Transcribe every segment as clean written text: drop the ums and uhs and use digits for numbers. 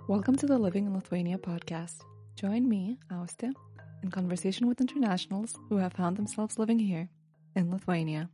Welcome to the Living in Lithuania podcast. Join me, Auste, in conversation with internationals who have found themselves living here in Lithuania.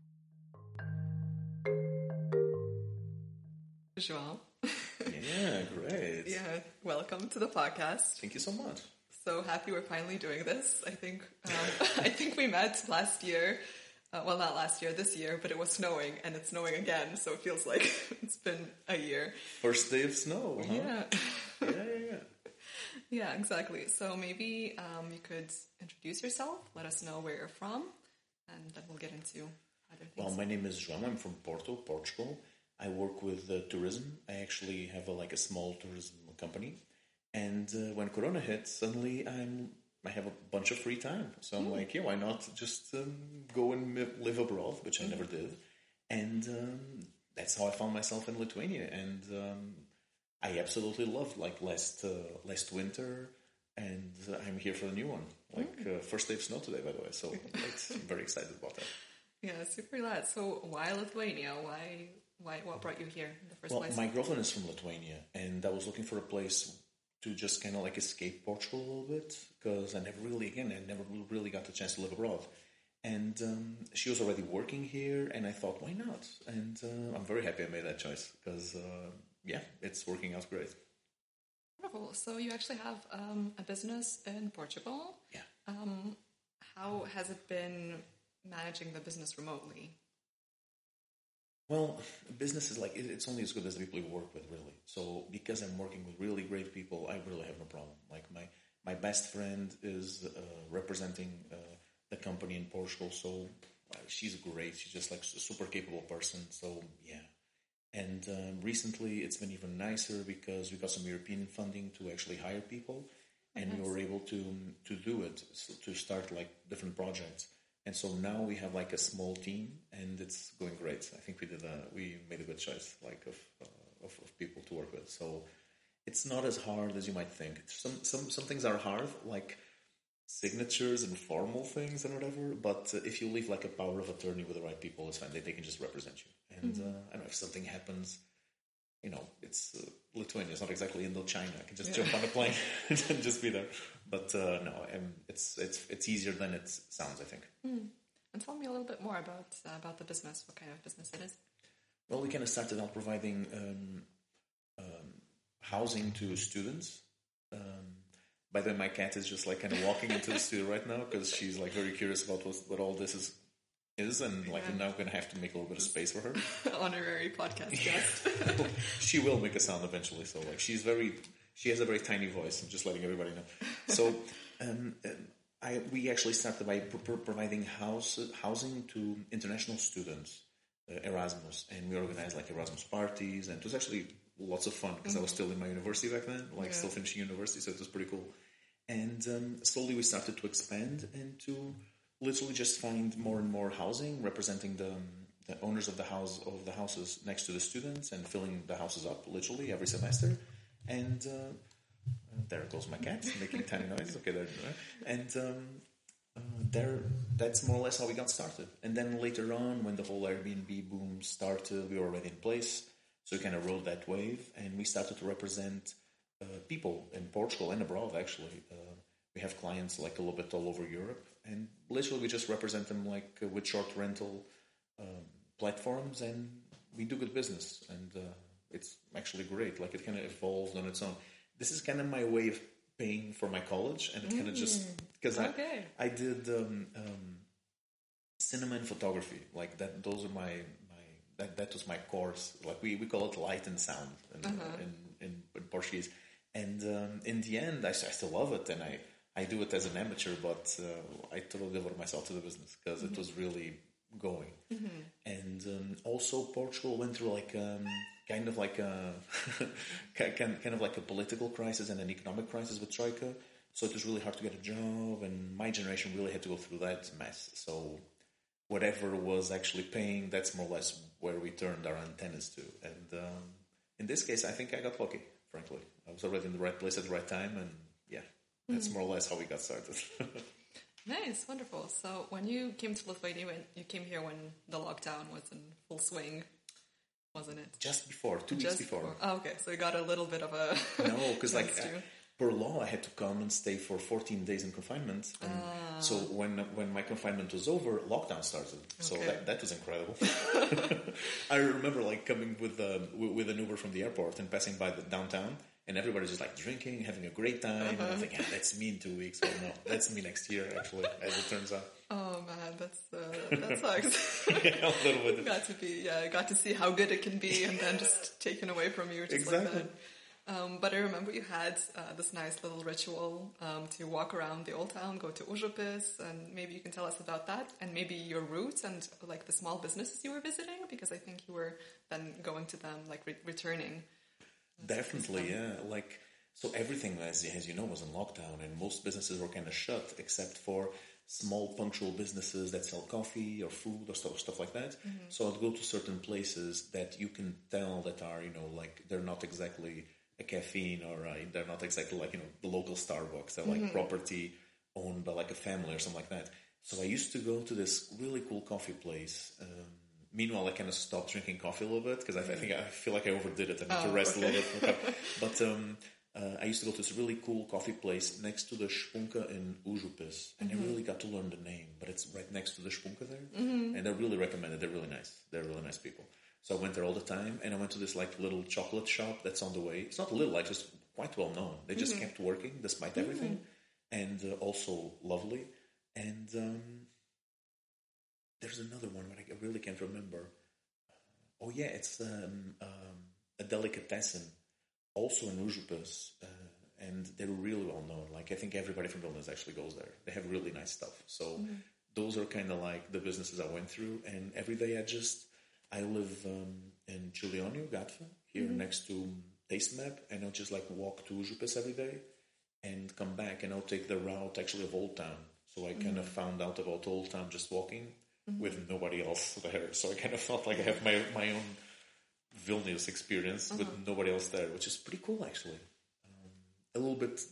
João. Yeah, great. Yeah, welcome to the podcast. Thank you so much. So happy we're finally doing this. I think we met last year. Well, not last year, this year, but it was snowing, and it's snowing again, so it feels like it's been a year. First day of snow, huh? Yeah. Yeah. Yeah, exactly. So maybe you could introduce yourself, let us know where you're from, and then we'll get into other things. Well, my name is João. I'm from Porto, Portugal. I work with tourism. I actually have a small tourism company. And when Corona hit, suddenly I have a bunch of free time. So I'm like, yeah, why not just go and live abroad, which I never did. And that's how I found myself in Lithuania. And I absolutely loved last winter. And I'm here for the new one. First day of snow today, by the way. So I'm very excited about that. Yeah, super glad. So why Lithuania? What brought you here in the first place? Well, my girlfriend is from Lithuania. And I was looking for a place to just kind of escape Portugal a little bit, because I never really got the chance to live abroad. And she was already working here, and I thought, why not? And I'm very happy I made that choice, because, it's working out great. Wonderful. So you actually have a business in Portugal. Yeah. How has it been managing the business remotely? Well, business is it's only as good as the people you work with, really. So because I'm working with really great people, I really have no problem. My best friend is representing the company in Portugal, so she's great. She's just a super capable person, so yeah. And recently it's been even nicer because we got some European funding to actually hire people, and we were able to do it, to start different projects. And so now we have a small team, and it's going great. I think we made a good choice of people to work with. So it's not as hard as you might think. Some things are hard, like signatures and formal things and whatever. But if you leave a power of attorney with the right people, it's fine. They can just represent you. And I don't know, if something happens, it's Lithuania. It's not exactly Indochina. I can just jump on a plane and just be there. But no, it's easier than it sounds, I think. And tell me a little bit more about the business. What kind of business it is? Well, we kind of started out providing housing to students. By the way, my cat is just kind of walking into the studio right now because she's very curious about what all this is, and I'm now going to have to make a little bit of space for her. Honorary podcast guest. She will make a sound eventually. So she has a very tiny voice. I'm just letting everybody know. So we actually started by providing housing to international students, Erasmus, and we organized Erasmus parties, and it was actually lots of fun because I was still in my university back then, still finishing university, so it was pretty cool. And slowly we started to expand and to literally just find more and more housing, representing the owners of the houses next to the students, and filling the houses up literally every semester. And there goes my cat making tiny noises. Okay, there. And that's more or less how we got started. And then later on, when the whole Airbnb boom started, we were already in place. So we kind of rode that wave, and we started to represent people in Portugal and abroad, actually. We have clients a little bit all over Europe, and literally we just represent them with short rental platforms, and we do good business. And it's actually great. It kind of evolved on its own. This is kind of my way of paying for my college, and it kind of just because I did cinema and photography, that. Those are that was my course. We call it light and sound in Portuguese. And in the end, I still love it, and I do it as an amateur, but I totally devoted myself to the business because it was really going. And also Portugal went through kind of a political crisis and an economic crisis with Troika. So it was really hard to get a job, and my generation really had to go through that mess. So whatever was actually paying, that's more or less where we turned our antennas to. And in this case, I think I got lucky, frankly. I was already in the right place at the right time, and that's more or less how we got started. Nice, wonderful. So when you came to Lithuania, you came here when the lockdown was in full swing. wasn't it? Just before, 2 weeks before. Oh, okay, so you got a little bit of a... No, because per law, I had to come and stay for 14 days in confinement. And so when my confinement was over, lockdown started. So that was incredible. I remember like coming with an Uber from the airport and passing by the downtown, and everybody's just like drinking, having a great time. And I was like, yeah, that's me in 2 weeks. Well, no, that's me next year, actually, as it turns out. Oh man, that sucks. Yeah, a little bit. Got to see how good it can be, and then just taken away from you, just like that. But I remember you had this nice little ritual to walk around the old town, go to Užupis, and maybe you can tell us about that, and maybe your roots and like the small businesses you were visiting, because I think you were then going to them, like returning. Definitely, yeah. Like, so everything, as you know, was in lockdown, and most businesses were kind of shut, except for small punctual businesses that sell coffee or food or stuff like that. Mm-hmm. So I'd go to certain places that you can tell that are, like they're not exactly a caffeine or they're not exactly like, the local Starbucks. They're like property owned by like a family or something like that. So I used to go to this really cool coffee place. Meanwhile, I kind of stopped drinking coffee a little bit because I feel like I overdid it. I need to rest a little bit. But I used to go to this really cool coffee place next to the Spunka in Užupis, and I really got to learn the name. But it's right next to the Spunka there, and I really recommend it. They're really nice. They're really nice people. So I went there all the time, and I went to this like little chocolate shop that's on the way. It's not little, like just quite well known. They just kept working despite everything, and also lovely. And there's another one, but I really can't remember. It's a delicatessen, also in Užupis, and they're really well known. Like I think everybody from Vilnius actually goes there. They have really nice stuff. So those are kind of like the businesses I went through, and every day I live in Čiurlionių Gatvė, here next to Taste Map, and I'll just like walk to Užupis every day and come back, and I'll take the route actually of Old Town. So I kind of found out about Old Town just walking with nobody else there. So I kind of felt like I have my own Vilnius experience with nobody else there, which is pretty cool actually. A little bit,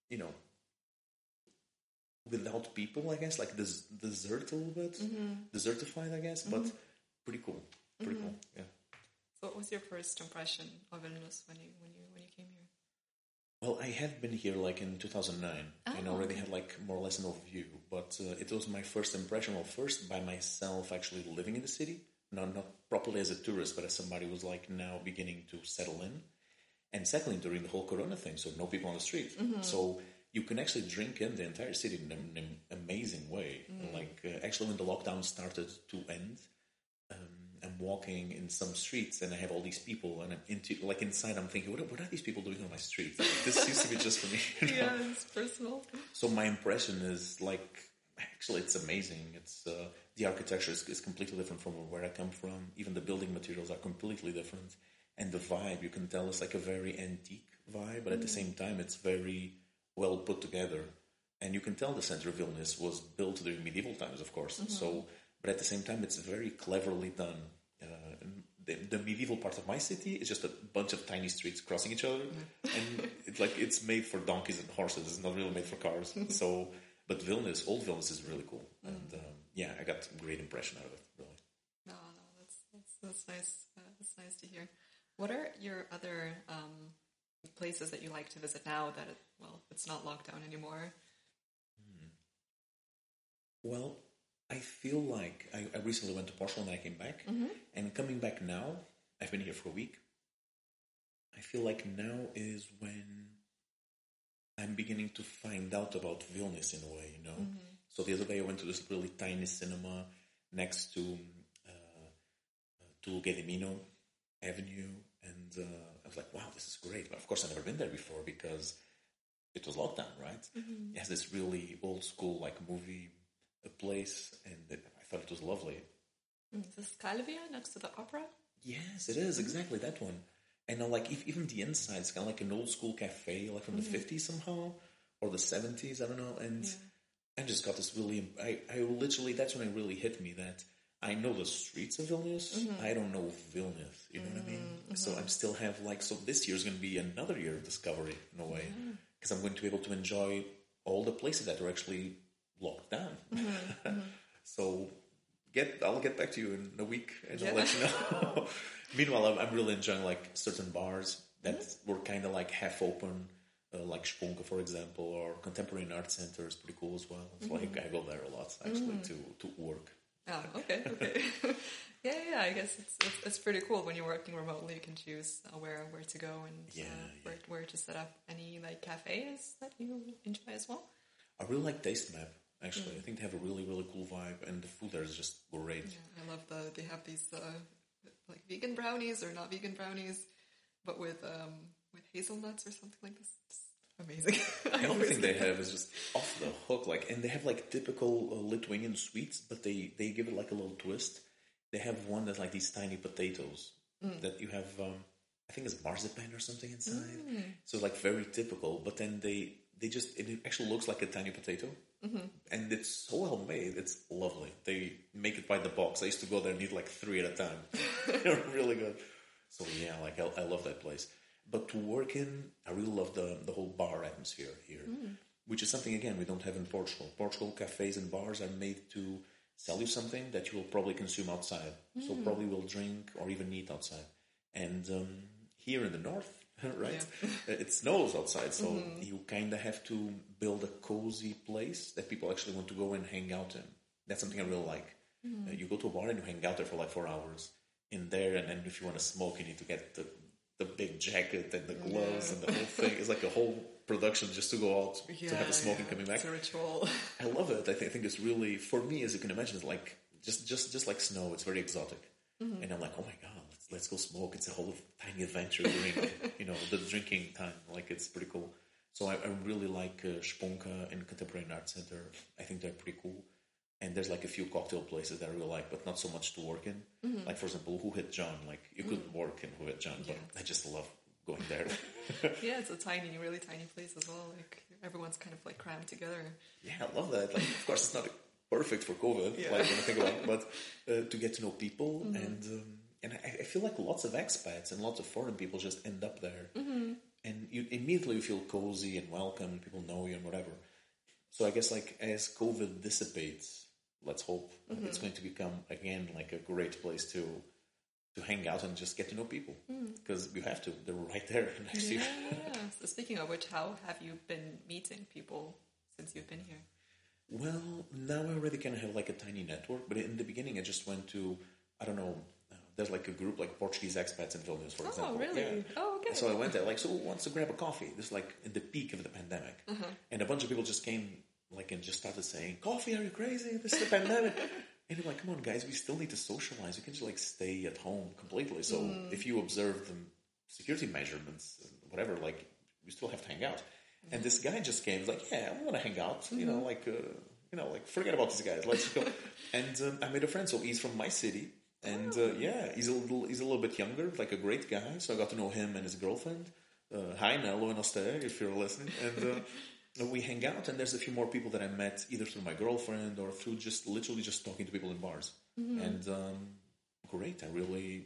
without people, I guess, like desert a little bit, desertified, I guess, but pretty cool. Pretty cool, yeah. So what was your first impression of Vilnius when you came here? Well, I had been here like in 2009 and already had like more or less an overview, but it was my first impression, well, first by myself actually living in the city, not properly as a tourist, but as somebody who was like now beginning to settle in, and secondly during the whole Corona thing, so no people on the street. So you can actually drink in the entire city in an amazing way. Like actually when the lockdown started to end, I'm walking in some streets and I have all these people, and inside I'm thinking, what are these people doing on my street? Like, this seems to be just for me. Yeah, it's personal. So my impression is like, actually it's amazing. It's the architecture is completely different from where I come from. Even the building materials are completely different. And the vibe, you can tell, it's like a very antique vibe, but at the same time it's very well put together. And you can tell the center of Vilnius was built during medieval times, of course. So, but at the same time, it's very cleverly done. The medieval part of my city is just a bunch of tiny streets crossing each other, and it's made for donkeys and horses. It's not really made for cars. So, but Vilnius, old Vilnius, is really cool, and I got a great impression out of it. Really. No, that's nice. That's nice to hear. What are your other places that you like to visit now that it's not locked down anymore? Well, I feel like I recently went to Portugal and I came back. And coming back now, I've been here for a week. I feel like now is when I'm beginning to find out about Vilnius in a way, So the other day I went to this really tiny cinema next to Gedimino Avenue, and I was like, wow, this is great. But of course, I've never been there before because it was lockdown, right? It has this really old school like movie place, and I thought it was lovely. Is this Calvia next to the opera? Yes, it is, exactly that one. And even the inside is kind of like an old school cafe, like from the 50s somehow, or the 70s, I don't know. And I just got this really, I literally, that's when it really hit me that I know the streets of Vilnius, I don't know Vilnius, you know what I mean? So I still have so this year's going to be another year of discovery in a way, because I'm going to be able to enjoy all the places that are actually locked down. So I'll get back to you in a week and I'll let you know. Meanwhile, I'm really enjoying like certain bars that were kind of like half open, like Spunka, for example, or Contemporary Art Center is pretty cool as well. It's like I go there a lot actually to work. Oh, okay. Yeah. I guess it's pretty cool when you're working remotely. You can choose where to go and where to set up. Any like cafes that you enjoy as well? I really like Taste Map. Actually, I think they have a really, really cool vibe, and the food there is just great. Yeah, I love they have these like vegan brownies or not vegan brownies, but with hazelnuts or something like this. It's amazing. The only thing they have is just off the hook, like, and they have like typical Lithuanian sweets, but they give it like a little twist. They have one that's like these tiny potatoes that you have. I think it's marzipan or something inside. So like very typical, but then it actually looks like a tiny potato. And it's so well made. It's lovely. They make it by the box. I used to go there and eat like 3 at a time. They're really good. So yeah, like I love that place. But to work in, I really love the whole bar atmosphere here, which is something, again, we don't have in Portugal. Portugal cafes and bars are made to sell you something that you will probably consume outside. So probably will drink or even eat outside. And here in the north, right? Yeah. It snows outside, so you kind of have to build a cozy place that people actually want to go and hang out in. That's something I really like. You go to a bar and you hang out there for like 4 hours in there, and then if you want to smoke, you need to get the big jacket and the gloves and the whole thing. It's like a whole production just to go out to have the smoking coming back. It's a ritual. I love it. I think it's really, for me, as you can imagine, it's like just like snow. It's very exotic, and I'm like, oh my god. Let's go smoke. It's a whole tiny adventure during, the drinking time. Like, it's pretty cool. So I really like Spunka and Contemporary Art Center. I think they're pretty cool. And there's like a few cocktail places that I really like, but not so much to work in. Like, for example, Who Hit John? Like, you could work in Who Hit John, but I just love going there. Yeah, it's a really tiny place as well. Like, everyone's kind of like crammed together. Yeah, I love that. Like, of course, it's not perfect for COVID, like when I think about it, but to get to know people and I feel like lots of expats and lots of foreign people just end up there. And you immediately feel cozy and welcome. People know you and whatever. So I guess like as COVID dissipates, let's hope it's going to become again like a great place to hang out and just get to know people. Because you have to. They're right there next to you. So speaking of which, how have you been meeting people since you've been here? Well, now I already kind of have like a tiny network. But in the beginning, I just went to, I don't know, there's like a group like Portuguese expats in Vilnius, for example. Oh, really? Yeah. Oh, okay. So I went there, like, so who wants to grab a coffee? This is like in the peak of the pandemic. And a bunch of people just came like and just started saying, coffee, are you crazy? This is the pandemic. And you're like, come on, guys, we still need to socialize. You can just like stay at home completely. So if you observe the security measurements, whatever, like, you still have to hang out. And this guy just came, like, yeah, I want to hang out, like, forget about these guys. Let's go. And I made a friend. So he's from my city. And he's a little bit younger, like a great guy. So I got to know him and his girlfriend. Hi, Nello and Oster, if you're listening. And we hang out. And there's a few more people that I met either through my girlfriend or through just literally just talking to people in bars. And great. I really,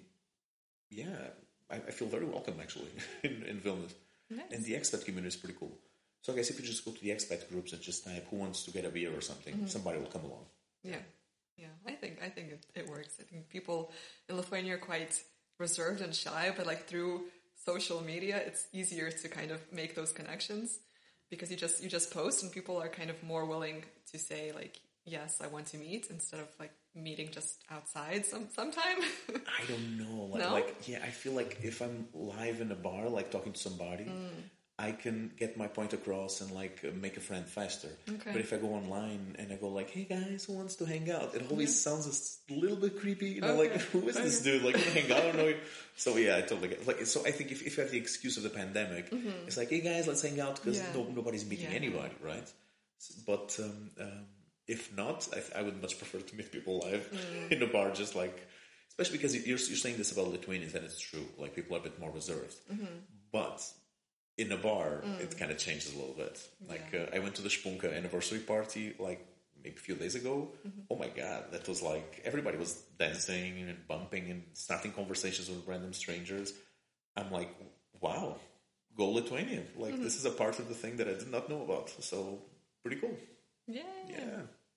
I feel very welcome actually in Vilnius. Nice. And the expat community is pretty cool. So I guess if you just go to the expat groups and just type who wants to get a beer or something, somebody will come along. Yeah. Yeah, I think it works. I think people in Lithuania are quite reserved and shy, but like through social media, it's easier to kind of make those connections because you just post and people are kind of more willing to say like, yes, I want to meet instead of like meeting just outside sometime. I don't know. No? I feel like if I'm live in a bar, like talking to somebody, I can get my point across and like make a friend faster. Okay. But if I go online and I go like, hey guys, who wants to hang out? It always sounds a little bit creepy, like, who is this dude? Like, you hang out? I don't know you. So yeah, I totally get it. Like, so I think if you have the excuse of the pandemic, it's like, hey guys, let's hang out because nobody's meeting anybody, right? But if not, I would much prefer to meet people live in a bar, just like, especially because you're saying this about Lithuanians, and it's true. Like, people are a bit more reserved. But in a bar, it kind of changes a little bit. Like, I went to the Spunka anniversary party, like, maybe a few days ago. Oh my God, that was like, everybody was dancing and bumping and starting conversations with random strangers. I'm like, wow, go Lithuania. Like, this is a part of the thing that I did not know about. So, pretty cool. Yeah.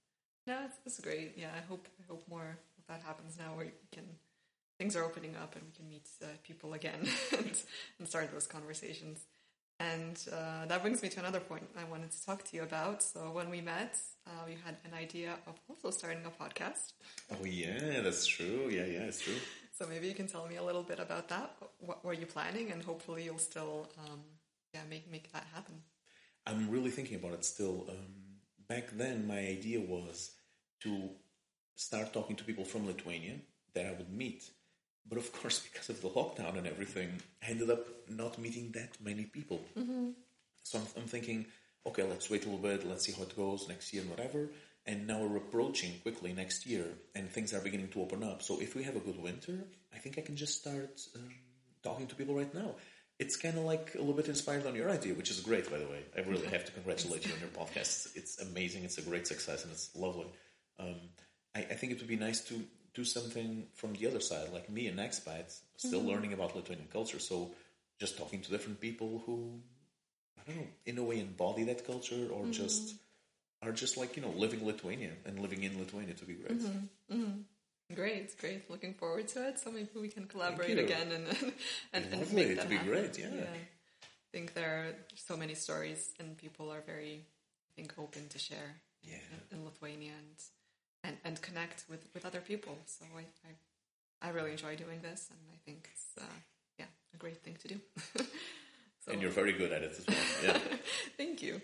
No, it's great. Yeah, I hope more of that happens now, where things are opening up and we can meet people again and start those conversations. And that brings me to another point I wanted to talk to you about. So when we met, you had an idea of also starting a podcast. Oh yeah, that's true. Yeah, it's true. So maybe you can tell me a little bit about that. What were you planning? And hopefully you'll still make that happen. I'm really thinking about it still. Back then, my idea was to start talking to people from Lithuania that I would meet. But of course, because of the lockdown and everything, I ended up not meeting that many people. Mm-hmm. So I'm thinking, okay, let's wait a little bit, let's see how it goes next year and whatever. And now we're approaching quickly next year, and things are beginning to open up. So if we have a good winter, I think I can just start talking to people right now. It's kind of like a little bit inspired on your idea, which is great, by the way. I really have to congratulate you on your podcast. It's amazing. It's a great success, and it's lovely. I think it would be nice to do something from the other side, like me, an expat, still learning about Lithuanian culture. So just talking to different people who, I don't know, in a way embody that culture or just are just like, living Lithuania and living in Lithuania to be great. Mm-hmm. Mm-hmm. Great. Looking forward to it. So maybe we can collaborate again and make that to be happen. Great. Yeah. I think there are so many stories, and people are very, I think, open to share in Lithuania and connect with other people. So I really enjoy doing this, and I think it's a great thing to do. So, and you're very good at it as well. Yeah. Thank you.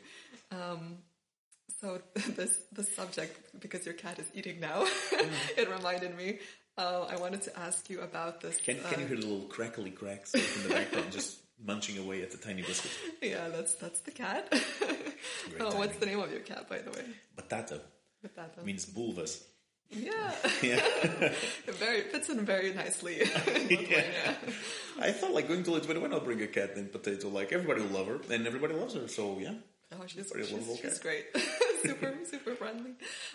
So this subject, because your cat is eating now, it reminded me. I wanted to ask you about this. Can you hear the little crackly cracks in the background, just munching away at the tiny biscuit? Yeah, that's the cat. What's the name of your cat, by the way? Batata. Means bulvas. Yeah. It fits in very nicely. I thought like going to Lithuania, when I'll bring a cat named Potato, like everybody will love her, and everybody loves her. So yeah. Oh, she's great. super friendly.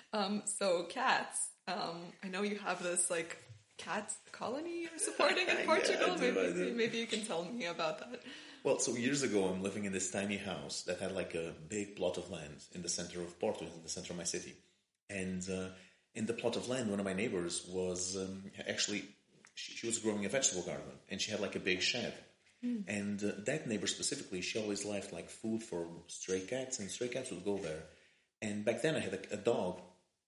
So cats. I know you have this like cat colony you're supporting in Portugal. I do. Maybe you can tell me about that. Well, so years ago, I'm living in this tiny house that had like a big plot of land in the center of Porto, in the center of my city. And in the plot of land, one of my neighbors was actually, she was growing a vegetable garden, and she had like a big shed. And that neighbor specifically, she always left like food for stray cats, and stray cats would go there. And back then I had a dog,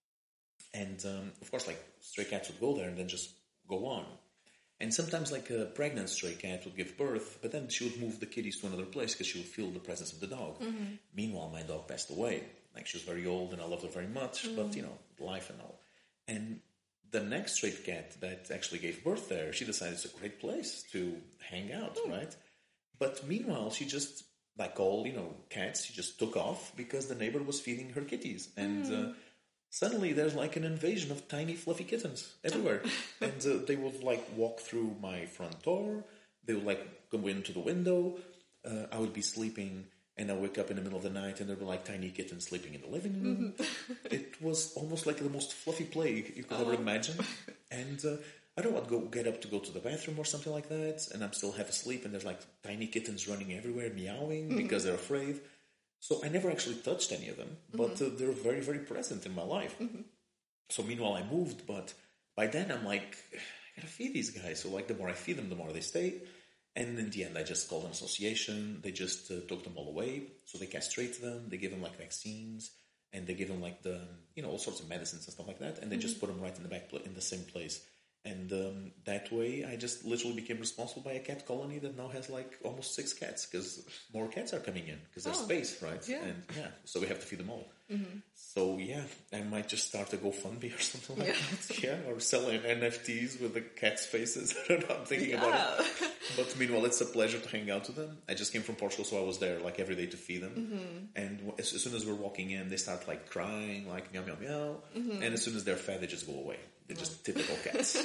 and of course like stray cats would go there and then just go on. And sometimes like a pregnant stray cat would give birth, but then she would move the kitties to another place because she would feel the presence of the dog. Mm-hmm. Meanwhile, my dog passed away. Like she was very old and I loved her very much, but life and all. And the next stray cat that actually gave birth there, she decided it's a great place to hang out, right? But meanwhile, she just, like all, cats, she just took off because the neighbor was feeding her kitties. And suddenly there's like an invasion of tiny fluffy kittens everywhere. And they would like walk through my front door. They would like go into the window. I would be sleeping and I wake up in the middle of the night and there were like tiny kittens sleeping in the living room. It was almost like the most fluffy play you could ever imagine. And I don't want to get up to go to the bathroom or something like that. And I'm still half asleep and there's like tiny kittens running everywhere, meowing because they're afraid. So I never actually touched any of them, but they're very, very present in my life. So meanwhile I moved, but by then I'm like, I gotta feed these guys. So like the more I feed them, the more they stay. And in the end, I just called an association. They just took them all away. So they castrate them. They give them like vaccines, and they give them like the all sorts of medicines and stuff like that. And they just put them right in the back in the same place. And that way, I just literally became responsible by a cat colony that now has like almost 6 cats because more cats are coming in because there's space, right? Yeah. And so we have to feed them all. So I might just start a GoFundMe or something like that. Yeah, or selling NFTs with the cats' faces. I don't know. I'm thinking about it. But meanwhile, it's a pleasure to hang out with them. I just came from Portugal, so I was there like every day to feed them. And as soon as we're walking in, they start like crying, like meow meow meow. And as soon as they're fed, they just go away. They're just typical cats.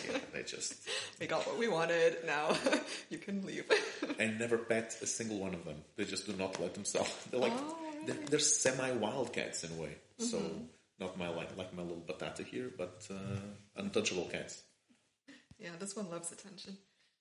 We got what we wanted. Now you can leave. And never pet a single one of them. They just do not let themselves. They're like they're semi-wild cats in a way. So not my like my little Batata here, but untouchable cats. Yeah, this one loves attention.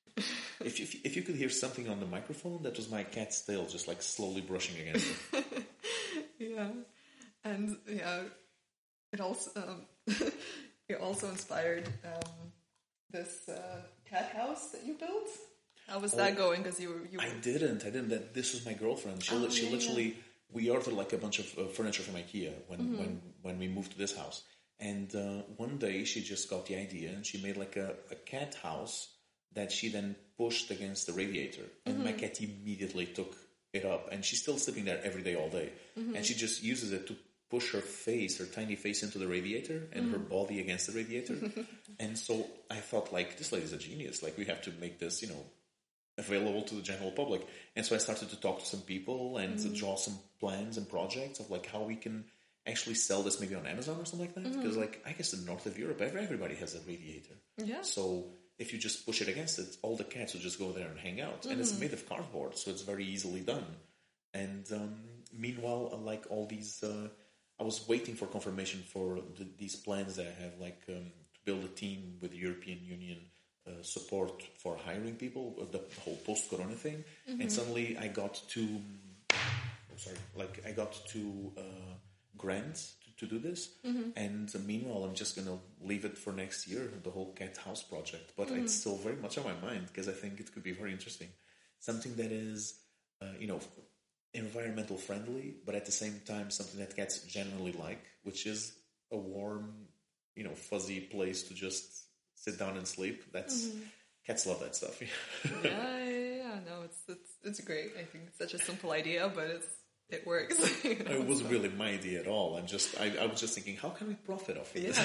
If you could hear something on the microphone, that was my cat's tail just like slowly brushing against it. Yeah, and it also you also inspired this cat house that you built. How was that going? Because you I didn't. This was my girlfriend. She literally. We ordered like a bunch of furniture from IKEA when we moved to this house. And one day she just got the idea and she made like a cat house that she then pushed against the radiator. And my cat immediately took it up, and she's still sleeping there every day, all day. And she just uses it to push her tiny face into the radiator and her body against the radiator. And so I thought, like, this lady's a genius. Like, we have to make this, available to the general public. And so I started to talk to some people and to draw some plans and projects of like how we can actually sell this maybe on Amazon or something like that. Because like, I guess in north of Europe, everybody has a radiator. Yeah. So if you just push it against it, all the cats will just go there and hang out. And it's made of cardboard, so it's very easily done. And meanwhile, like all these, I was waiting for confirmation for these plans that I have, like to build a team with the European Union support for hiring people, the whole post-corona thing. And suddenly I got two grants to do this. And meanwhile, I'm just going to leave it for next year, the whole cat house project. But it's still very much on my mind because I think it could be very interesting. Something that is, environmental friendly, but at the same time, something that cats generally like, which is a warm, fuzzy place to just sit down and sleep. That's cats love that stuff. yeah. No, it's great. I think it's such a simple idea, but it works. It wasn't really my idea at all. I was just thinking, how can we profit off of this?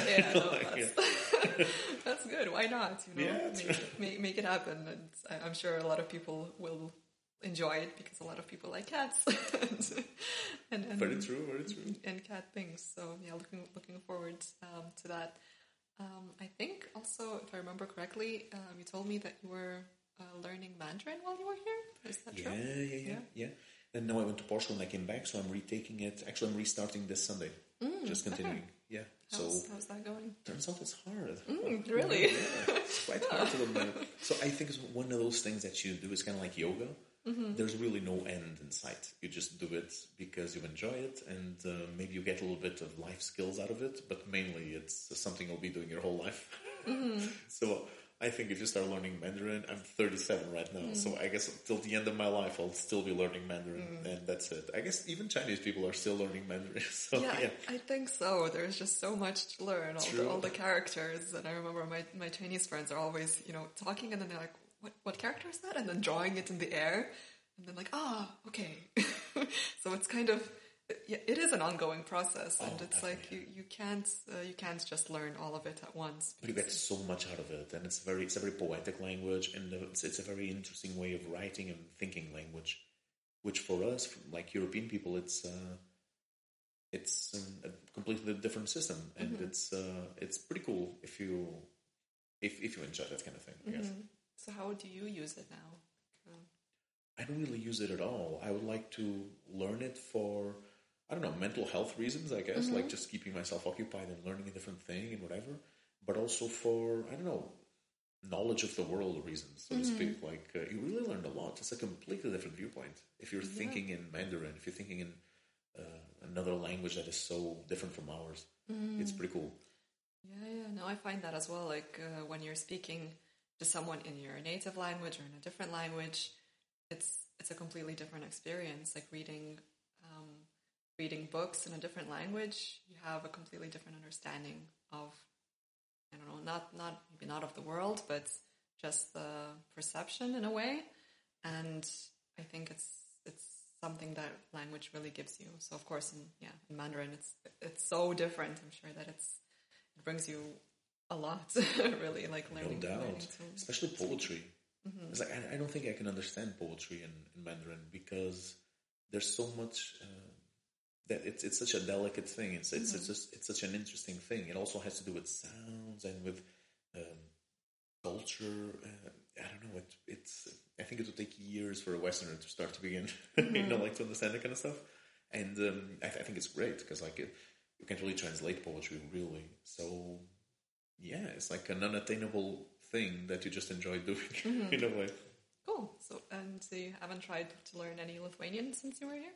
That's good. Why not? Yeah, make it happen. And I'm sure a lot of people will enjoy it because a lot of people like cats. and very true. And cat things. So yeah, looking forward to that. I think also, if I remember correctly, you told me that you were learning Mandarin while you were here. Is that true? Yeah. And now I went to Portugal and I came back, so I'm retaking it. Actually, I'm restarting this Sunday. Just continuing. Okay. Yeah. How's that going? Turns out it's hard. Really? Yeah, it's quite hard to learn. So I think it's one of those things that you do. It's kind of like yoga. There's really no end in sight. You just do it because you enjoy it, and maybe you get a little bit of life skills out of it, but mainly it's something you'll be doing your whole life. So I think if you start learning Mandarin, I'm 37 right now, so I guess till the end of my life I'll still be learning Mandarin, and that's it. I guess even Chinese people are still learning Mandarin. So, yeah. I think so. There's just so much to learn, all the characters, and I remember my Chinese friends are always, talking, and then they're like, what character is that? And then drawing it in the air, and then like, okay. So it's kind of, it is an ongoing process, and it's definitely. Like you can't just learn all of it at once. But you get so much out of it, and it's a very poetic language, and it's a very interesting way of writing and thinking language, which for us, like European people, it's a completely different system, and it's pretty cool if you enjoy that kind of thing, I guess. So how do you use it now? I don't really use it at all. I would like to learn it for, I don't know, mental health reasons, I guess, like just keeping myself occupied and learning a different thing and whatever, but also for, I don't know, knowledge of the world reasons, so to speak. Like, you really learn a lot. It's a completely different viewpoint. If you're thinking in Mandarin, if you're thinking in another language that is so different from ours, it's pretty cool. Yeah. No, I find that as well. Like, when you're speaking to someone in your native language or in a different language, it's a completely different experience. Like reading books in a different language, you have a completely different understanding of, I don't know, maybe not of the world, but just the perception in a way. And I think it's something that language really gives you. So of course, in Mandarin, it's so different. I'm sure that it brings you a lot, really, like learning. No doubt, especially poetry. It's like I don't think I can understand poetry in Mandarin because there's so much that it's such a delicate thing. It's such an interesting thing. It also has to do with sounds and with culture. I don't know. I think it would take years for a Westerner to start to begin, like to understand that kind of stuff. And I think it's great because like you can't really translate poetry really. So yeah, it's like an unattainable thing that you just enjoy doing in a way. Cool. So you haven't tried to learn any Lithuanian since you were here?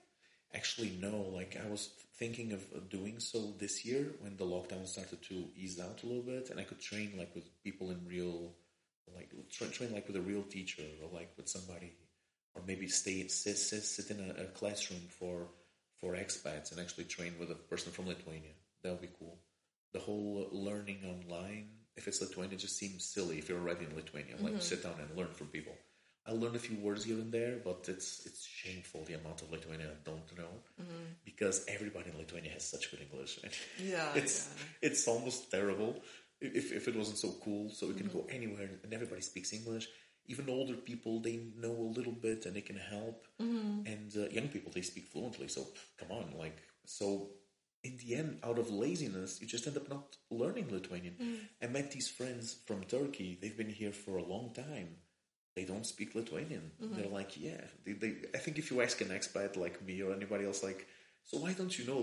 Actually, no. Like I was thinking of doing so this year when the lockdown started to ease out a little bit, and I could train like with people in real, like train like with a real teacher or like with somebody, or maybe sit in a classroom for expats and actually train with a person from Lithuania. That would be cool. The whole learning online, if it's Lithuania, just seems silly if you're already in Lithuania. Like sit down and learn from people. I learned a few words here and there, but it's shameful the amount of Lithuanian I don't know because everybody in Lithuania has such good English. Yeah, it's almost terrible if it wasn't so cool. So we can go anywhere and everybody speaks English. Even older people, they know a little bit and they can help. And young people, they speak fluently. So come on, like so. In the end, out of laziness, you just end up not learning Lithuanian. I met these friends from Turkey. They've been here for a long time. They don't speak Lithuanian. They're like, yeah. I think if you ask an expat like me or anybody else, like, so why don't you know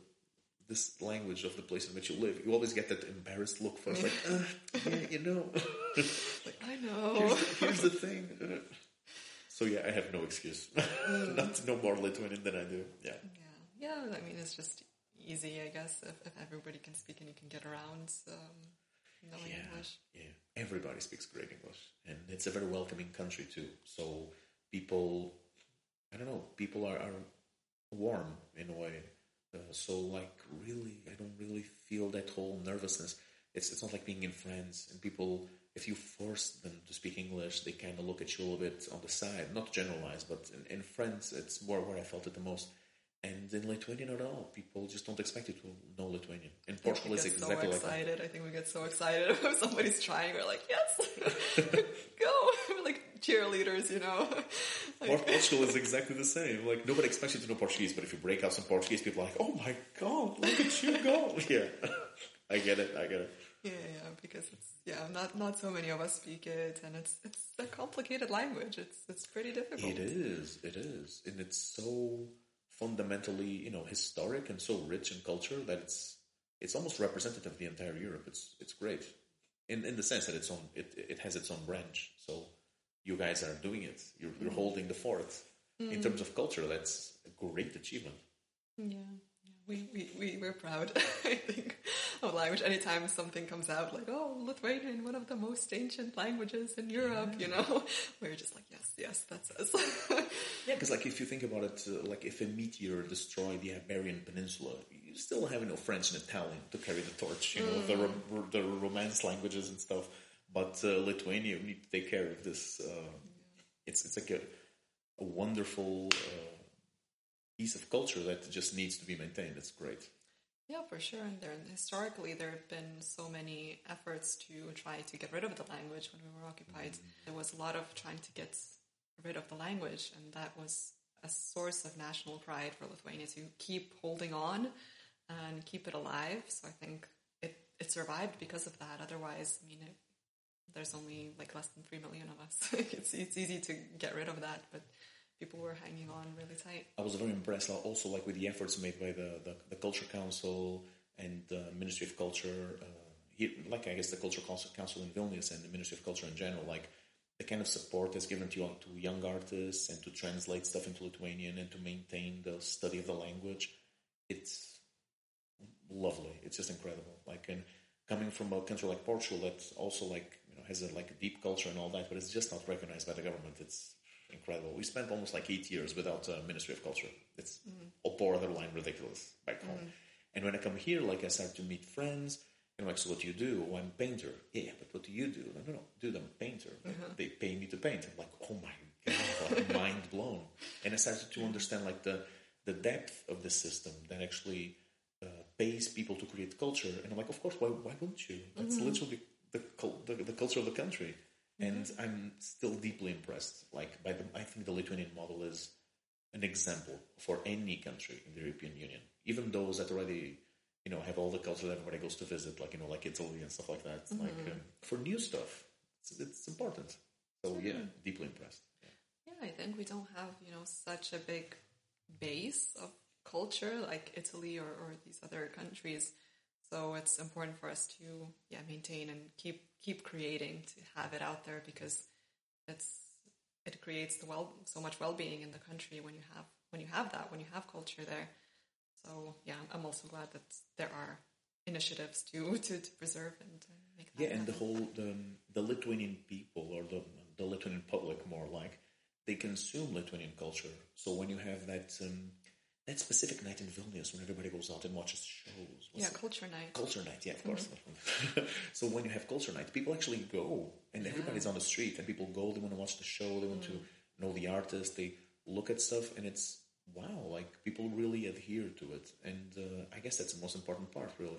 this language of the place in which you live? You always get that embarrassed look first, like, yeah, you know. Like, I know. Here's the thing. So yeah, I have no excuse. Not to know more Lithuanian than I do. Yeah. I mean, it's just easy, I guess, if everybody can speak and you can get around knowing English. Yeah, everybody speaks great English, and it's a very welcoming country too. So people, I don't know, people are warm in a way. So like really, I don't really feel that whole nervousness. It's not like being in France and people. If you force them to speak English, they kind of look at you a little bit on the side. Not generalized, but in France, it's more where I felt it the most. And in Lithuania, not at all. People just don't expect you to know Lithuanian. In Portugal, it's exactly like that. I think we get so excited if somebody's trying. We're like, yes, go. We're like cheerleaders, you know. Like, Portugal is exactly the same. Like nobody expects you to know Portuguese, but if you break out some Portuguese, people are like, oh my God, look at you go. Yeah, I get it. Yeah, because it's not so many of us speak it, and it's a complicated language. It's pretty difficult. It is, and it's so fundamentally, historic and so rich in culture that it's almost representative of the entire Europe. It's great in the sense that it has its own branch. So you guys are doing it. You're holding the fort in terms of culture. That's a great achievement. Yeah. We're proud, I think, of language. Anytime something comes out like, oh, Lithuanian, one of the most ancient languages in Europe, we're just like, yes, that's us. Yeah, because like if you think about it, like if a meteor destroyed the Iberian Peninsula, you still have French and Italian to carry the torch, the Romance languages and stuff. But Lithuania, we need to take care of this. It's like a wonderful piece of culture that just needs to be maintained. It's great. Yeah, for sure. And historically, there have been so many efforts to try to get rid of the language when we were occupied. There was a lot of trying to get rid of the language, and that was a source of national pride for Lithuania to keep holding on and keep it alive. So I think it survived because of that. Otherwise, there's only like less than 3 million of us. It's easy to get rid of that, but people were hanging on really tight. I was very impressed also like with the efforts made by the Culture Council and the Ministry of Culture, here, like I guess the Culture Council in Vilnius and the Ministry of Culture in general, like the kind of support that's given to young artists and to translate stuff into Lithuanian and to maintain the study of the language. It's lovely. It's just incredible. Like, and coming from a country like Portugal that also like, has a deep culture and all that, but it's just not recognized by the government. It's incredible. We spent almost like 8 years without a Ministry of Culture. It's all borderline ridiculous back home. And when I come here, like I start to meet friends, and like, so what do you do? Oh, I'm a painter. Yeah, but what do you do? No, dude, I'm a painter. They pay me to paint. I'm like, oh my God, like mind blown. And I started to understand like the depth of the system that actually pays people to create culture. And I'm like, of course, why wouldn't you? That's literally the culture of the country. And I'm still deeply impressed. Like I think the Lithuanian model is an example for any country in the European Union, even those that already, have all the culture that everybody goes to visit, like like Italy and stuff like that. Like for new stuff, it's important. So yeah, deeply impressed. Yeah, I think we don't have such a big base of culture like Italy or these other countries. So it's important for us to maintain and keep creating, to have it out there, because it creates so much well-being in the country when when you have culture there. So yeah, I'm also glad that there are initiatives to preserve and make that happen. And the whole the Lithuanian people, or the Lithuanian public, more like, they consume Lithuanian culture. So when you have that specific night in Vilnius when everybody goes out and watches shows. Culture night. Culture night, yeah, of course. So when you have culture night, people actually go, and everybody's on the street, and people go, they want to watch the show, they want to know the artist, they look at stuff, and it's, wow, like, people really adhere to it. And I guess that's the most important part, really.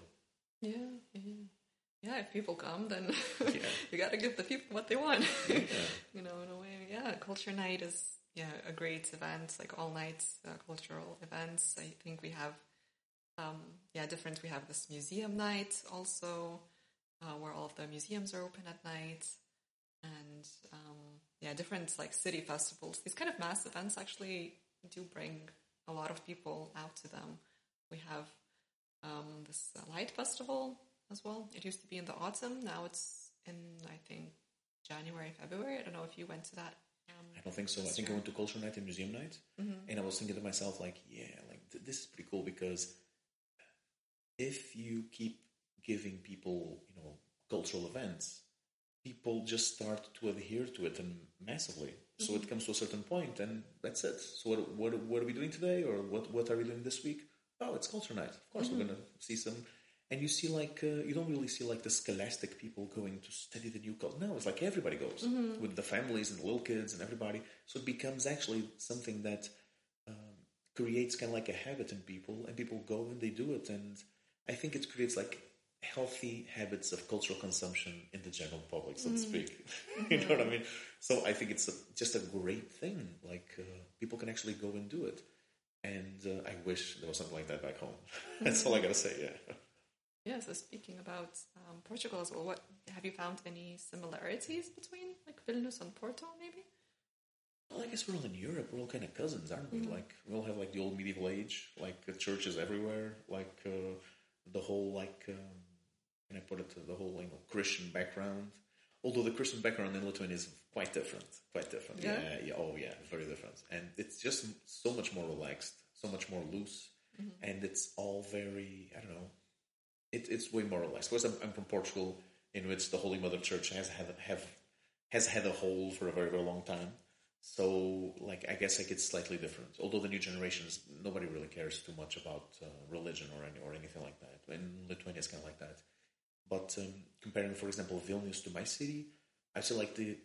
Yeah, if people come, then you got to give the people what they want. You know, in a way. Yeah, culture night is a great event, like all night cultural events. I think we have different. We have this museum night also, where all of the museums are open at night, and different like city festivals. These kind of mass events actually do bring a lot of people out to them. We have this light festival as well. It used to be in the autumn. Now it's in, I think, January, February. I don't know if you went to that. I don't think so. I think I went to Culture Night and Museum Night, and I was thinking to myself, like, this is pretty cool, because if you keep giving people, cultural events, people just start to adhere to it, and massively. So it comes to a certain point, and that's it. So what are we doing today, or what are we doing this week? Oh, it's Culture Night. Of course, we're going to see some. And you see, like, you don't really see, like, the scholastic people going to study the new culture. No, it's like everybody goes with the families and the little kids and everybody. So it becomes actually something that creates kind of like a habit in people, and people go and they do it. And I think it creates, like, healthy habits of cultural consumption in the general public, so to speak. You know what I mean? So I think it's just a great thing. Like, people can actually go and do it. And I wish there was something like that back home. That's all I got to say, yeah. Yeah, so speaking about Portugal as well, what have you found any similarities between like Vilnius and Porto, maybe? Well, I guess we're all in Europe. We're all kind of cousins, aren't we? Like, we all have like the old medieval age, like churches everywhere, like the whole like can I put it, the whole Christian background. Although the Christian background in Lithuania is quite different. Yeah, very different. And it's just so much more relaxed, so much more loose, and it's all very, I don't know. It's way more relaxed. Of course, I'm from Portugal, in which the Holy Mother Church has had a hold for a very, very long time. So, like, I guess like it's slightly different. Although the new generations, nobody really cares too much about religion or anything like that. And Lithuania is kind of like that. But comparing, for example, Vilnius to my city, I feel like the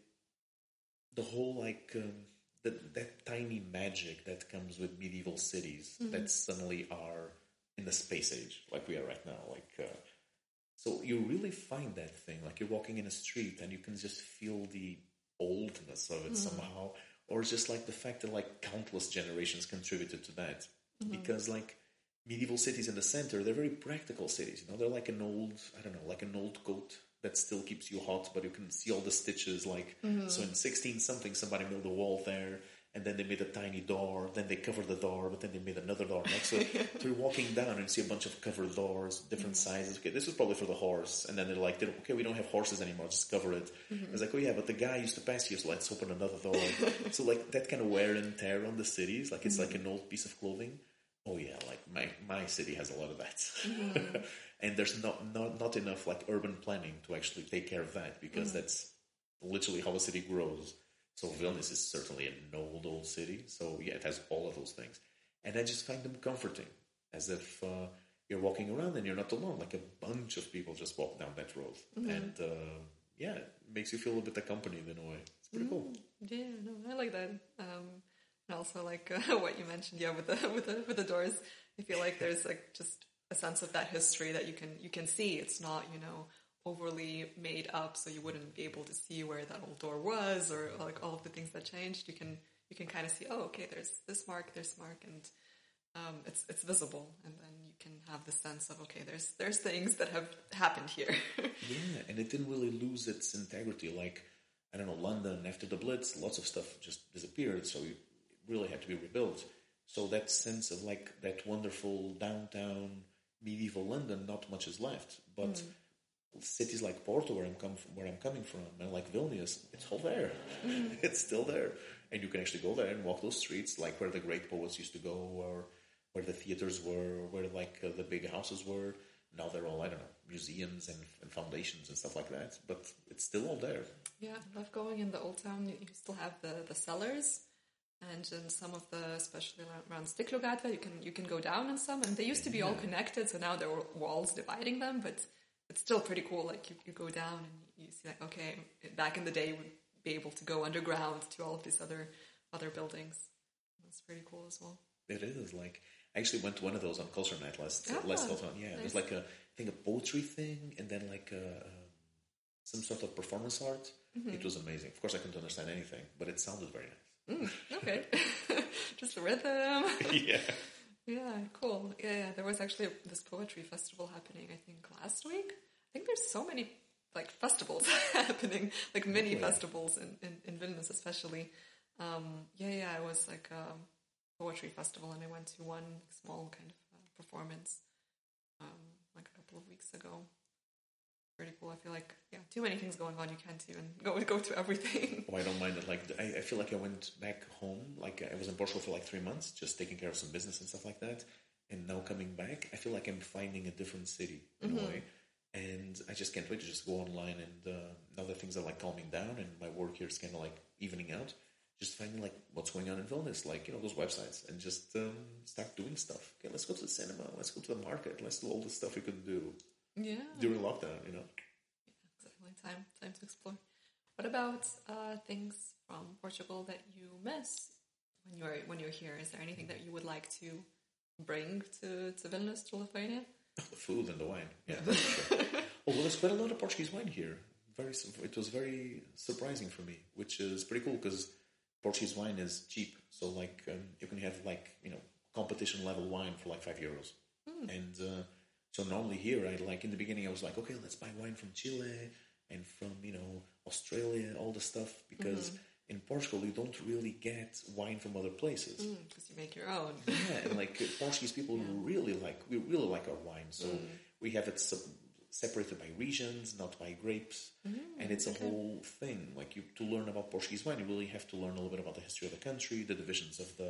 whole like that tiny magic that comes with medieval cities that suddenly are in the space age, like we are right now. Like, so you really find that thing. Like, you're walking in a street and you can just feel the oldness of it somehow, or just like the fact that like countless generations contributed to that. Because like medieval cities in the center, they're very practical cities. They're like an old, I don't know, like an old coat that still keeps you hot, but you can see all the stitches. Like, so in 16 something, somebody built a wall there. And then they made a tiny door, then they covered the door, but then they made another door next to it. So you're walking down and you see a bunch of covered doors, different sizes. Okay, this is probably for the horse. And then they're like, okay, we don't have horses anymore, just cover it. It's like, oh yeah, but the guy used to pass here, so let's open another door. So like that kind of wear and tear on the cities, like it's like an old piece of clothing. Oh yeah, like my city has a lot of that. And there's not enough like urban planning to actually take care of that, because that's literally how a city grows. So Vilnius is certainly an old city. So yeah, it has all of those things. And I just find them comforting, as if you're walking around and you're not alone. Like a bunch of people just walk down that road. And it makes you feel a bit accompanied in a way. It's pretty cool. Yeah, no, I like that. And also like what you mentioned, with the doors. I feel like there's like just a sense of that history that you can see. It's not, overly made up, so you wouldn't be able to see where that old door was, or like all of the things that changed. You can kind of see, oh, okay, there's this mark, and it's visible, and then you can have the sense of, okay, there's things that have happened here. Yeah, and it didn't really lose its integrity. Like, I don't know, London after the Blitz, lots of stuff just disappeared, so it really had to be rebuilt. So that sense of like that wonderful downtown medieval London, not much is left, but. Cities like Porto, where I'm coming from, and like Vilnius, it's all there. It's still there, And you can actually go there and walk those streets, like where the great poets used to go, or where the theaters were, where the big houses were. Now they're all, I don't know, museums and foundations and stuff like that. But it's still all there. Yeah, I love going in the old town. You still have the cellars, and in some of the, especially around Stiklogata, you can go down in some. And they used to be all connected, so now there are walls dividing them. But it's still pretty cool. Like you go down and you see like, okay, back in the day, you would be able to go underground to all of these other buildings. That's pretty cool as well. It is. Like, I actually went to one of those on Culture Night last autumn. Yeah, nice. It was like I think a poetry thing, and then like some sort of performance art. Mm-hmm. It was amazing. Of course, I couldn't understand anything, but it sounded very nice. Okay, just the rhythm. Yeah. Yeah, cool. Yeah, there was actually this poetry festival happening, I think, last week. I think there's so many like festivals happening, like mini festivals in Vilnius especially. It was like a poetry festival, and I went to one small kind of performance like a couple of weeks ago. Pretty cool. I feel like, too many things going on. You can't even go to everything. Oh, I don't mind it. Like, I feel like I went back home. Like, I was in Portugal for like 3 months, just taking care of some business and stuff like that. And now coming back, I feel like I'm finding a different city in a way. And I just can't wait to just go online. And now that things are like calming down and my work here is kind of like evening out, just finding like what's going on in Vilnius, like, those websites, and just start doing stuff. Okay, let's go to the cinema. Let's go to the market. Let's do all the stuff we couldn't do. Yeah. During lockdown, Yeah, exactly. Time to explore. What about things from Portugal that you miss when you're here? Is there anything that you would like to bring to Vilnius, to Lithuania? The food and the wine. Yeah. Sure. Well, there's quite a lot of Portuguese wine here. It was very surprising for me, which is pretty cool because Portuguese wine is cheap. So like you can have like competition level wine for like €5, and. So normally here, in the beginning, I was like, okay, let's buy wine from Chile and from, Australia, all the stuff, because in Portugal, you don't really get wine from other places. Because you make your own. Yeah, and Portuguese people we really like our wine. So we have it separated by regions, not by grapes. And it's a whole thing. Like to learn about Portuguese wine, you really have to learn a little bit about the history of the country, the divisions of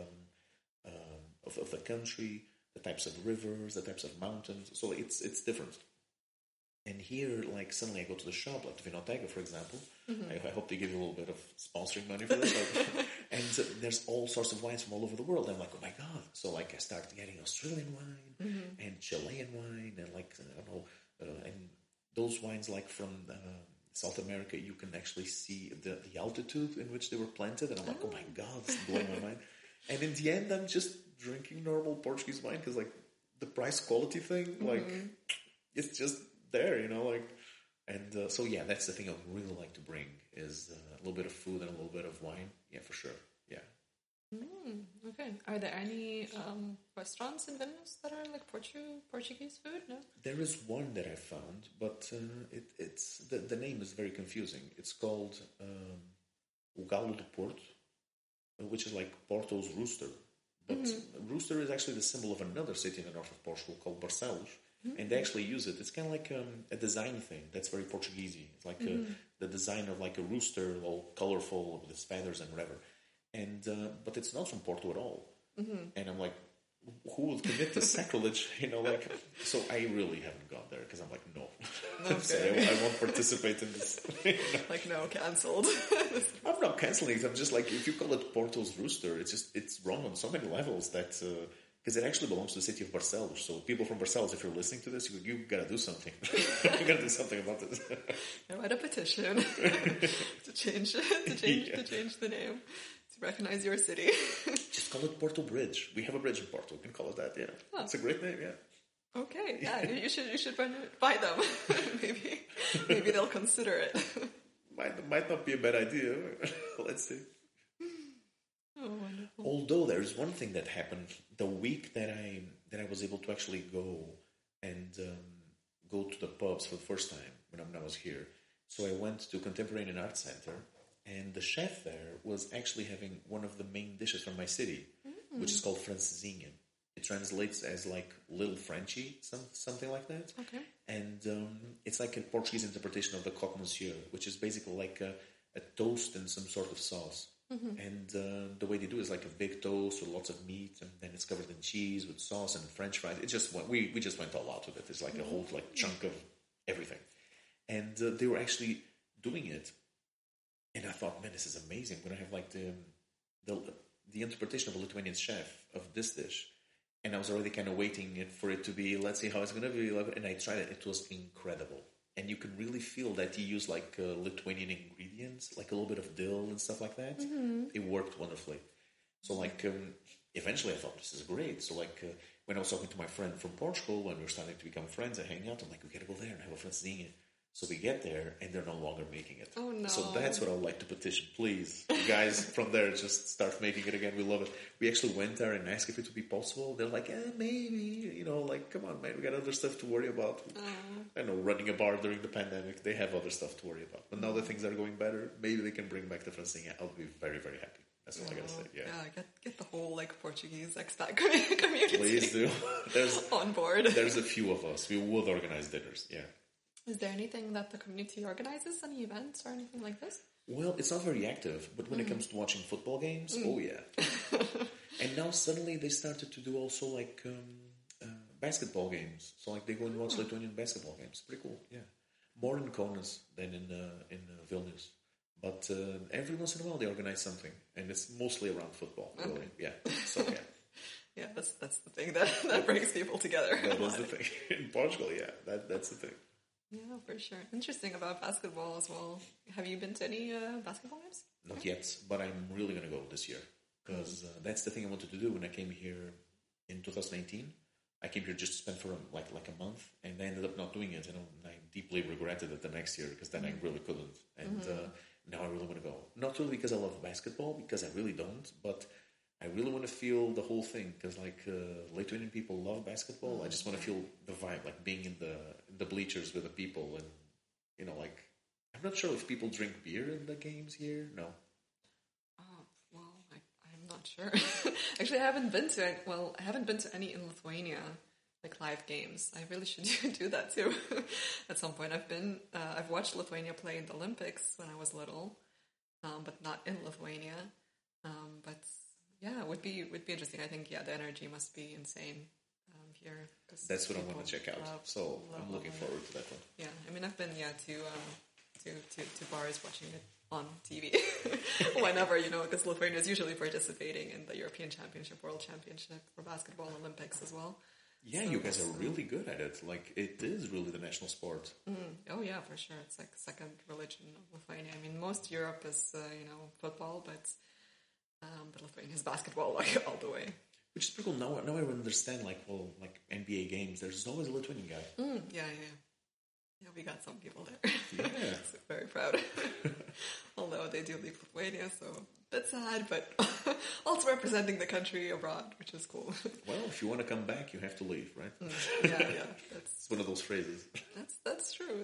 the country, the types of rivers, the types of mountains. So it's different. And here, suddenly I go to the shop, like the Vinoteca, for example. I hope they give you a little bit of sponsoring money for this. And there's all sorts of wines from all over the world. I'm like, oh my God. So I start getting Australian wine and Chilean wine and I don't know, and those wines from South America, you can actually see the altitude in which they were planted. And I'm like, oh my God, this is blowing my mind. And in the end, I'm just drinking normal Portuguese wine because the price quality thing, it's just there, and so that's the thing I would really like to bring is a little bit of food and a little bit of wine. Yeah, for sure. Yeah. Okay. Are there any restaurants in Vilnius that are like Portuguese food? No. There is one that I found, but it's the name is very confusing. It's called O Galo do Porto, which is like Porto's rooster. But rooster is actually the symbol of another city in the north of Portugal called Barcelos, and they actually use it. It's kind of like a design thing that's very Portuguese-y. It's like the design of like a rooster, all colorful with its feathers and whatever. And but it's not from Porto at all. And I'm like, who would commit to sacrilege? So I really haven't gone there because I'm like, no. Okay. I won't participate in this. Like, no, cancelled. I'm not cancelling it. I'm just like, if you call it Porto's rooster, it's wrong on so many levels that because it actually belongs to the city of Barcelos. So people from Barcelos, if you're listening to this, you gotta do something. You gotta do something about this. Write a petition to change the name. Recognize your city. Just call it Porto Bridge. We have a bridge in Porto. You can call it that. Yeah, It's a great name. Yeah. Okay. Yeah, you should run it by them. maybe they'll consider it. Might not be a bad idea. Let's see. Oh, wonderful. Although there is one thing that happened the week that I was able to actually go and go to the pubs for the first time when I was here. So I went to Contemporary Art Center. And the chef there was actually having one of the main dishes from my city, which is called francesinha. It translates as like little Frenchy, something like that. Okay. And it's like a Portuguese interpretation of the croque monsieur, which is basically like a toast and some sort of sauce. And the way they do it is like a big toast with lots of meat, and then it's covered in cheese with sauce and French fries. It just we just went all out with it. It's like a whole like chunk of everything, and they were actually doing it, and I thought, man, this is amazing. I'm gonna have like the interpretation of a Lithuanian chef of this dish, and I was already kind of waiting for it to be. Let's see how it's gonna be, and I tried it. It was incredible. And you can really feel that he used like Lithuanian ingredients, like a little bit of dill and stuff like that. It worked wonderfully. So like eventually I thought, this is great. So like when I was talking to my friend from Portugal, when we were starting to become friends and hang out, I'm like, we gotta go there and have a Francesinha. So we get there and they're no longer making it. Oh no. So that's what I would like to petition. Please, you guys from there, just start making it again. We love it. We actually went there and asked if it would be possible. They're like, maybe, like, come on, man, we got other stuff to worry about. I know, running a bar during the pandemic, they have other stuff to worry about. But now that things are going better, maybe they can bring back the Francesinha. I'll be very, very happy. That's all I gotta say. Yeah, get the whole like Portuguese expat community. Please do. On board. There's a few of us. We would organize dinners. Yeah. Is there anything that the community organizes? Any events or anything like this? Well, it's not very active, but when it comes to watching football games, oh yeah. And now suddenly they started to do also like basketball games. So like they go and watch Lithuanian basketball games. Pretty cool. Yeah. More in Kaunas than in Vilnius. But every once in a while they organize something, and it's mostly around football. Really. Yeah. So yeah. Yeah, that's the thing that brings people together. That is the thing. In Portugal, yeah, that's the thing. Yeah, for sure. Interesting about basketball as well. Have you been to any basketball games? Not yet, but I'm really going to go this year. Because that's the thing I wanted to do when I came here in 2019. I came here just to spend for like a month, and I ended up not doing it. And I deeply regretted it the next year, because then I really couldn't. And now I really want to go. Not really because I love basketball, because I really don't, but I really want to feel the whole thing, because like Lithuanian people love basketball. I just want to feel the vibe, like being in the bleachers with the people, and like I'm not sure if people drink beer in the games here. No. Well, I'm not sure. Actually, I haven't been to any in Lithuania, like live games. I really should do that too. At some point, I've watched Lithuania play in the Olympics when I was little, but not in Lithuania. But yeah, it would be interesting. I think the energy must be insane here. That's what I want to check out. So I'm looking forward to that one. Yeah, I mean I've been to bars watching it on TV whenever, because Lithuania is usually participating in the European Championship, World Championship for basketball, Olympics as well. Yeah, so you guys are really good at it. Like, it is really the national sport. Oh yeah, for sure. It's like second religion of Lithuania. I mean, most Europe is football, but Lithuania is basketball like all the way. Which is pretty cool. Now I understand, like NBA games, there's always a Lithuanian guy. Yeah, we got some people there. Yeah. So very proud. Although they do leave Lithuania, so a bit sad, but also representing the country abroad, which is cool. Well, if you want to come back, you have to leave, right? Yeah. It's one of those phrases. That's true.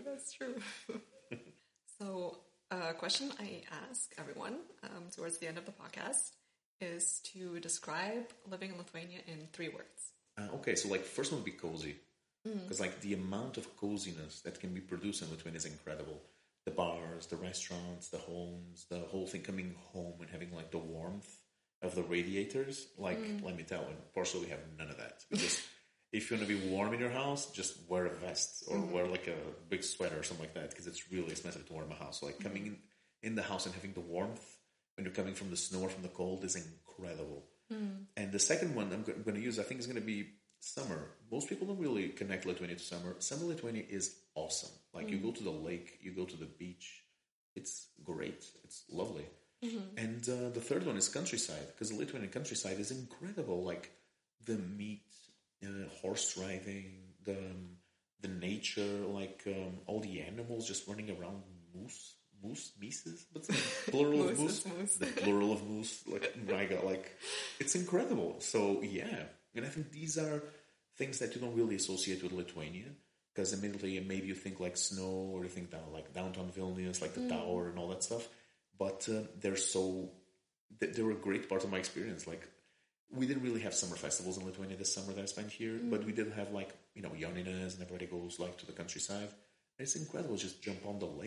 So, a question I ask everyone towards the end of the podcast is to describe living in Lithuania in 3 words. Okay, so first one would be cozy. Because the amount of coziness that can be produced in Lithuania is incredible. The bars, the restaurants, the homes, the whole thing, coming home and having the warmth of the radiators. Let me tell you, in Portugal we have none of that. Just if you want to be warm in your house, just wear a vest or wear a big sweater or something like that, because it's really expensive to warm a house. So coming in the house and having the warmth when you're coming from the snow or from the cold is incredible. And the second one I'm going to use, I think, is going to be summer. Most people don't really connect Lithuania to summer. Summer Lithuania is awesome. You go to the lake, you go to the beach. It's great. It's lovely. And the third one is countryside, because the Lithuanian countryside is incredible. The meat, horse riding, the nature, all the animals just running around. Mises? What's the plural of moose? The plural of moose. My God, it's incredible. So yeah. And I think these are things that you don't really associate with Lithuania, because immediately maybe you think snow, or you think downtown Vilnius, the tower and all that stuff. But they're a great part of my experience. We didn't really have summer festivals in Lithuania this summer that I spent here, but we did have Joninės, and everybody goes to the countryside. And it's incredible. Just jump on the lake,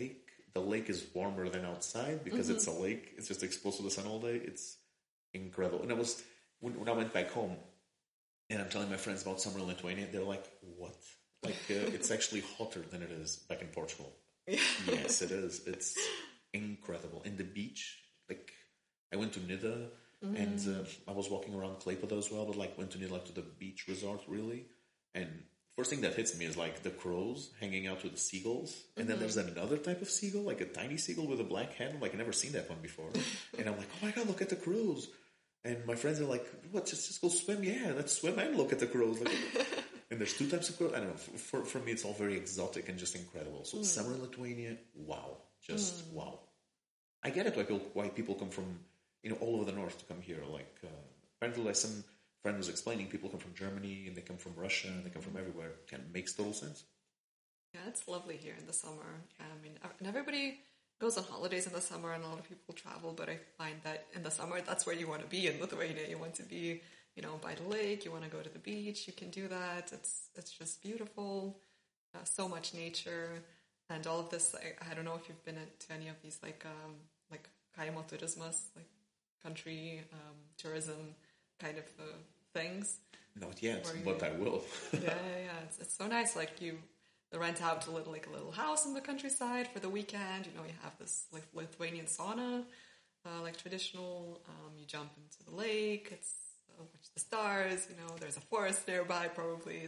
the lake is warmer than outside because it's a lake. It's just exposed to the sun all day. It's incredible. And when I went back home and I'm telling my friends about summer in Lithuania, they're like, what? Like, it's actually hotter than it is back in Portugal. Yes, it is. It's incredible. And the beach, like, I went to Nida and I was walking around Klaipėda as well, but like went to Nida, like to the beach resort really. And first thing that hits me is like the crows hanging out with the seagulls. And then there's another type of seagull, like a tiny seagull with a black head. I'm like, I've never seen that one before. And I'm like, oh my God, look at the crows. And my friends are like, what, just go swim? Yeah, let's swim and look at the crows. Like, and there's two types of crows. I don't know. For me, it's all very exotic and just incredible. So summer in Lithuania, wow. Just wow. I get it, like, why people come from, all over the north to come here. Like, apparently some friend was explaining, people come from Germany and they come from Russia and they come from everywhere. It makes total sense. Yeah, it's lovely here in the summer. I mean, and everybody goes on holidays in the summer and a lot of people travel, but I find that in the summer, that's where you want to be in Lithuania. You want to be, by the lake, you want to go to the beach, you can do that. It's just beautiful, so much nature, and all of this. I don't know if you've been to any of these like kaimo turizmas, like country tourism kind of things. Not yet, but I will. Yeah. It's so nice. Like they rent out a little house in the countryside for the weekend. You have this like Lithuanian sauna, like traditional. You jump into the lake. It's watch the stars. There's a forest nearby. Probably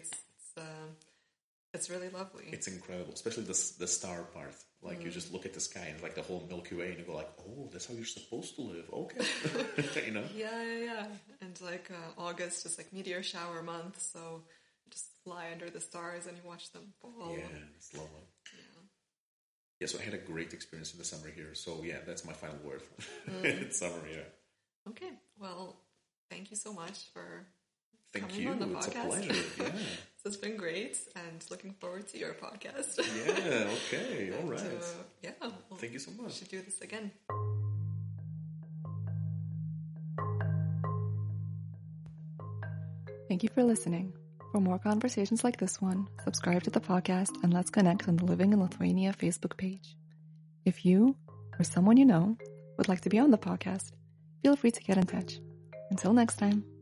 it's really lovely. It's incredible, especially the star part. Like you just look at the sky and like the whole Milky Way, and you go like, oh, that's how you're supposed to live. Okay, Yeah. And like August is like meteor shower month, so you just fly under the stars and you watch them fall. Yeah, it's lovely. Yeah, so I had a great experience in the summer here. So yeah, that's my final word. It's summer, yeah. Okay, well, thank you so much for Thank you. On the it's podcast. A pleasure. Yeah. So it's been great, and looking forward to your podcast. Yeah. Okay. All right. Thank you so much. We should do this again. Thank you for listening. For more conversations like this one, subscribe to the podcast and let's connect on the Living in Lithuania Facebook page. If you or someone you know would like to be on the podcast, feel free to get in touch. Until next time.